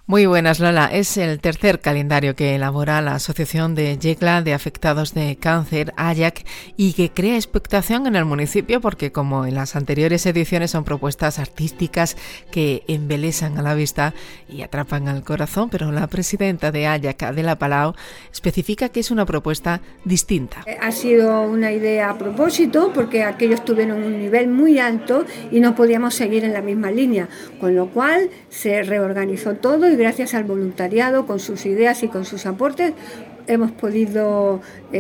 Muy buenas, Lola. Es el tercer calendario que elabora la Asociación de Yecla de Afectados de Cáncer, AYAC, y que crea expectación en el municipio porque, como en las anteriores ediciones, son propuestas artísticas que embelesan a la vista y atrapan al corazón, pero la presidenta de AYAC, Adela Palau, especifica que es una propuesta distinta. Ha sido una idea a propósito porque aquellos tuvieron un nivel muy alto y no podíamos seguir en la misma línea, con lo cual se reorganizó todo y gracias al voluntariado, con sus ideas y con sus aportes, hemos podido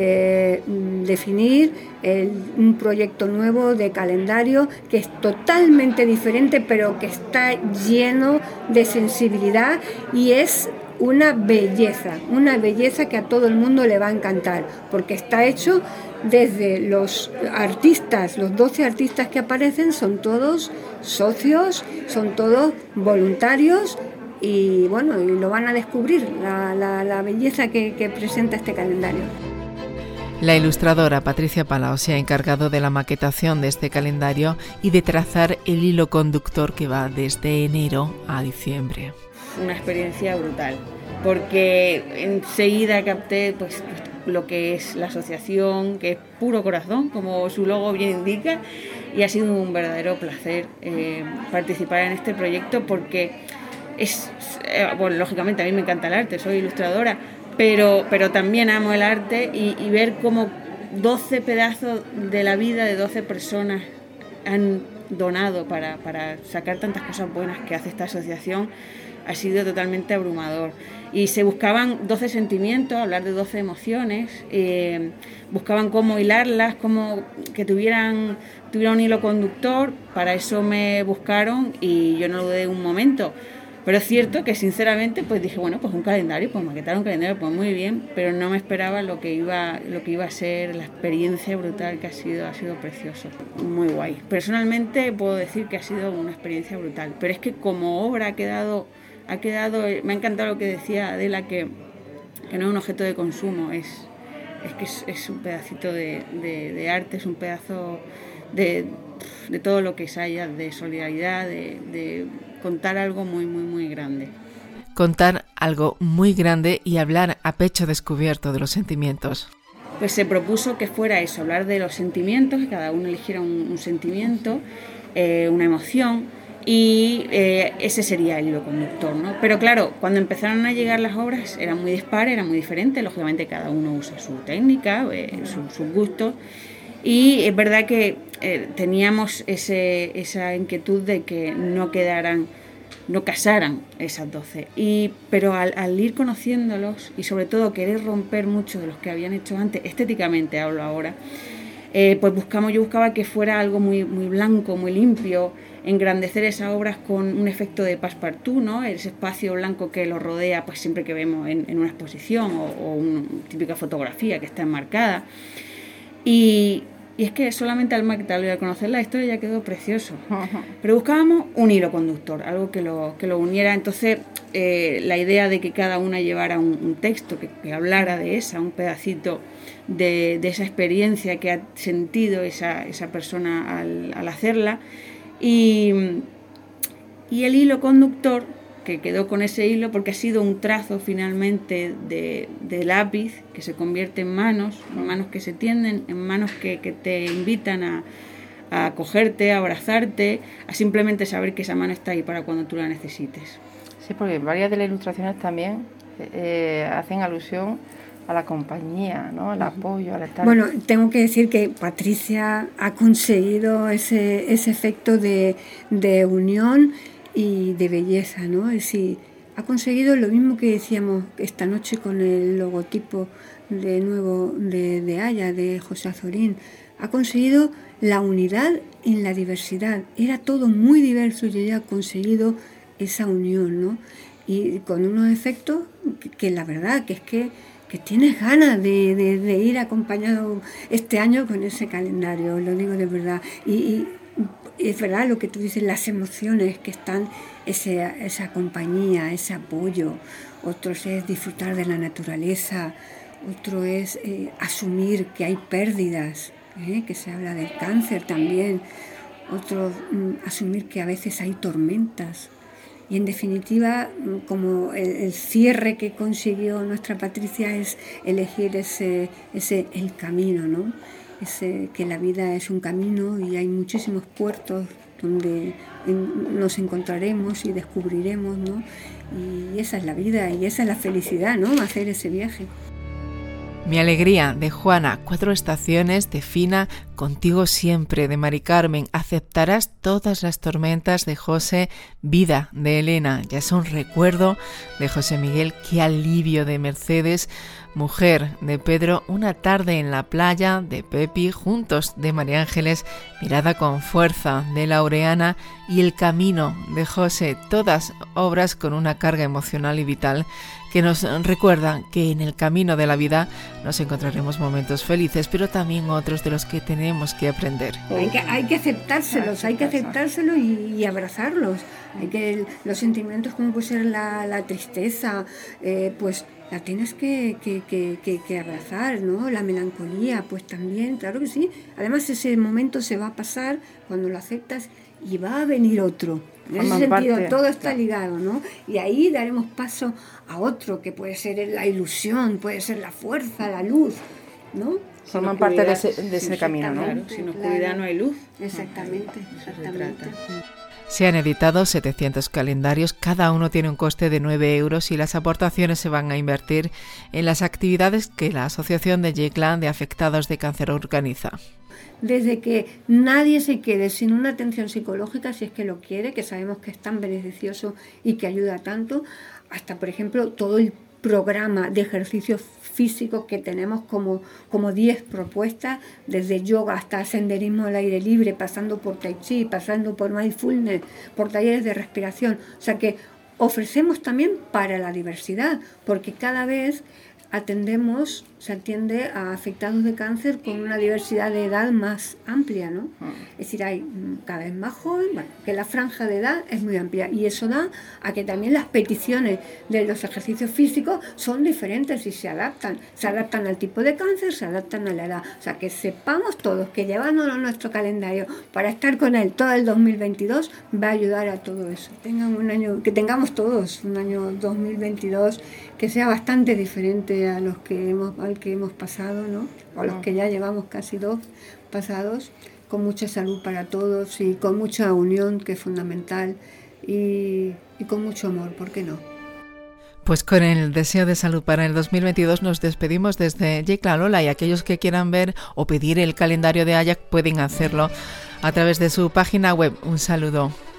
definir un proyecto nuevo de calendario que es totalmente diferente, pero que está lleno de sensibilidad y es una belleza que a todo el mundo le va a encantar, porque está hecho desde los artistas, los 12 artistas que aparecen son todos socios, son todos voluntarios y bueno, y lo van a descubrir, la belleza que presenta este calendario. La ilustradora Patricia Palau se ha encargado de la maquetación de este calendario y de trazar el hilo conductor que va desde enero a diciembre. Una experiencia brutal, porque enseguida capté pues lo que es la asociación, que es puro corazón, como su logo bien indica, y ha sido un verdadero placer participar en este proyecto porque bueno, lógicamente a mí me encanta el arte, soy ilustradora, pero también amo el arte y ver cómo 12 pedazos de la vida de 12 personas han donado para sacar tantas cosas buenas que hace esta asociación ha sido totalmente abrumador. Y se buscaban 12 sentimientos, hablar de 12 emociones, buscaban cómo hilarlas, cómo que tuvieran un hilo conductor. Para eso me buscaron y yo no lo dudé un momento. Pero es cierto que sinceramente pues dije, bueno, pues un calendario, pues maquetar un calendario, pues muy bien, pero no me esperaba lo que iba a ser la experiencia brutal que ha sido precioso, muy guay. Personalmente puedo decir que ha sido una experiencia brutal, pero es que como obra ha quedado, me ha encantado lo que decía Adela, que no es un objeto de consumo, es un pedacito de arte, es un pedazo de todo lo que es haya, de solidaridad, de contar algo muy, muy, muy grande. Contar algo muy grande y hablar a pecho descubierto de los sentimientos. Pues se propuso que fuera eso, hablar de los sentimientos, que cada uno eligiera un sentimiento, una emoción, y ese sería el hilo conductor, ¿no? Pero claro, cuando empezaron a llegar las obras eran muy dispares, eran muy diferentes, lógicamente cada uno usa su técnica, sus gustos, y es verdad que teníamos esa inquietud de que no casaran esas 12. Pero al ir conociéndolos y sobre todo querer romper muchos de los que habían hecho antes, estéticamente hablo ahora, pues yo buscaba que fuera algo muy, muy blanco, muy limpio, engrandecer esas obras con un efecto de passepartout, ¿no? Ese espacio blanco que lo rodea, pues siempre que vemos en una exposición o una típica fotografía que está enmarcada. Y es que solamente al maquetarlo y al conocer la historia ya quedó precioso. Pero buscábamos un hilo conductor, algo que lo uniera. Entonces, la idea de que cada una llevara un texto que hablara de un pedacito de esa experiencia que ha sentido esa persona al hacerla. Y el hilo conductor, que quedó con ese hilo porque ha sido un trazo finalmente de lápiz que se convierte en manos que se tienden, en manos que te invitan a acogerte, a abrazarte, a simplemente saber que esa mano está ahí para cuando tú la necesites. Sí, porque varias de las ilustraciones también hacen alusión a la compañía, ¿no? Al apoyo, al estar... Bueno, tengo que decir que Patricia ha conseguido ese efecto de unión y de belleza, ¿no? Es decir, ha conseguido lo mismo que decíamos esta noche con el logotipo de nuevo de Haya, de José Azorín. Ha conseguido la unidad en la diversidad. Era todo muy diverso y ella ha conseguido esa unión, ¿no? Y con unos efectos que la verdad que es que tienes ganas de ir acompañado este año con ese calendario, lo digo de verdad. Y es verdad lo que tú dices, las emociones que están, esa compañía, ese apoyo. Otros es disfrutar de la naturaleza, otro es asumir que hay pérdidas, que se habla del cáncer también, otro asumir que a veces hay tormentas Y en definitiva, como el cierre que consiguió nuestra Patricia es elegir el camino, ¿no? Que la vida es un camino y hay muchísimos puertos donde nos encontraremos y descubriremos, ¿no? Y esa es la vida y esa es la felicidad, ¿no? Hacer ese viaje. Mi alegría, de Juana. 4 estaciones, de Fina. Contigo siempre, de Mari Carmen. Aceptarás todas las tormentas, de José. Vida, de Elena. Ya es un recuerdo, de José Miguel. Qué alivio, de Mercedes. Mujer, de Pedro. Una tarde en la playa, de Pepi. Juntos, de María Ángeles. Mirada con fuerza, de Laureana. Y El camino, de José. Todas obras con una carga emocional y vital que nos recuerdan que en el camino de la vida nos encontraremos momentos felices, pero también otros de los que tenemos que aprender. Hay que aceptárselos, y abrazarlos. Los sentimientos como puede ser la tristeza, pues la tienes que abrazar, ¿no? La melancolía, pues también, claro que sí. Además ese momento se va a pasar cuando lo aceptas y va a venir otro. En ese sentido, todo está ligado, ¿no? Y ahí daremos paso a otro, que puede ser la ilusión, puede ser la fuerza, la luz, ¿no? Forman parte de ese camino, ¿no? Claro, sin oscuridad no hay luz. Exactamente. Se han editado 700 calendarios, cada uno tiene un coste de 9 euros y las aportaciones se van a invertir en las actividades que la Asociación de Yecla de Afectados de Cáncer organiza. Desde que nadie se quede sin una atención psicológica, si es que lo quiere, que sabemos que es tan beneficioso y que ayuda tanto, hasta, por ejemplo, todo el programa de ejercicios físicos que tenemos como 10 propuestas, desde yoga hasta senderismo al aire libre, pasando por tai chi, pasando por mindfulness, por talleres de respiración. O sea que ofrecemos también para la diversidad, porque cada vez se atiende a afectados de cáncer con una diversidad de edad más amplia, ¿no? Es decir, hay cada vez más joven, que la franja de edad es muy amplia y eso da a que también las peticiones de los ejercicios físicos son diferentes y se adaptan al tipo de cáncer, se adaptan a la edad. O sea, que sepamos todos que llevándolo a nuestro calendario para estar con él todo el 2022 va a ayudar a todo eso. Que tengamos todos un año 2022 que sea bastante diferente al que hemos pasado, ¿no? O los que ya llevamos casi 2 pasados, con mucha salud para todos y con mucha unión, que es fundamental, y con mucho amor, ¿por qué no? Pues con el deseo de salud para el 2022 nos despedimos desde Yecla Lola, y aquellos que quieran ver o pedir el calendario de AYAC pueden hacerlo a través de su página web. Un saludo.